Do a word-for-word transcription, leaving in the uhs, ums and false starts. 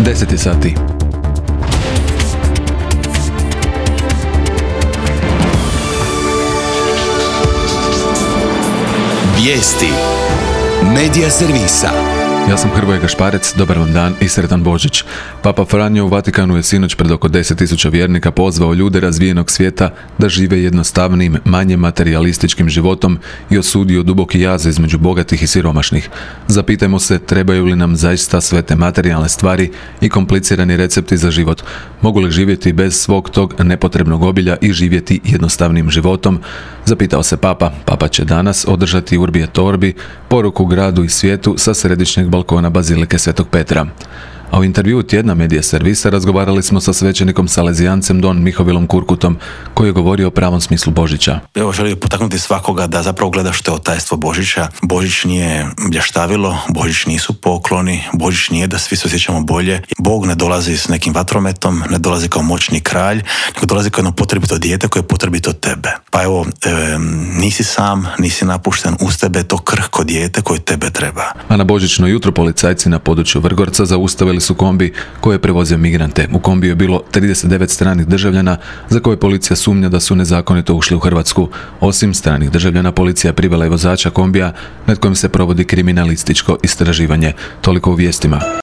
deset je sati. Vijesti Medija servisa. Ja sam Hrvoje Gašparec, dobar vam dan i sretan Božić. Papa Franjo u Vatikanu je sinoć pred oko deset tisuća vjernika pozvao ljude razvijenog svijeta da žive jednostavnim, manje materijalističkim životom i osudio duboki jaz između bogatih i siromašnih. Zapitajmo se, trebaju li nam zaista sve te materijalne stvari i komplicirani recepti za život? Mogu li živjeti bez svog tog nepotrebnog obilja i živjeti jednostavnim životom? Zapitao se Papa. Papa će danas održati Urbi et Orbi, poruku gradu i svijetu sa središnjeg balkona Bazilike Svetog Petra. A u intervjuu tjedna Medija servisa razgovarali smo sa svećenikom Salezijancem Don Mihovilom Kurkutom, koji je govorio o pravom smislu Božića. Evo, želim potaknuti svakoga da zapravo gleda što je tajstvo Božića. Božić nije blještavilo, Božić nisu pokloni, Božić nije da svi se osjećamo bolje. Bog ne dolazi s nekim vatrometom, ne dolazi kao moćni kralj, nego dolazi kao jedno potrebito dijete koje je potrebito tebe. Pa evo, e, nisi sam, nisi napušten, uz tebe je to krhko dijete koje tebe treba. A na božićno jutro policajci na području Vrgorca zaustavili su kombi koji je prevozio migrante. U kombiju je bilo trideset devet stranih državljana za koje policija sumnja da su nezakonito ušli u Hrvatsku. Osim stranih državljana, policija privela i vozača kombija nad kojim se provodi kriminalističko istraživanje. Toliko u vijestima.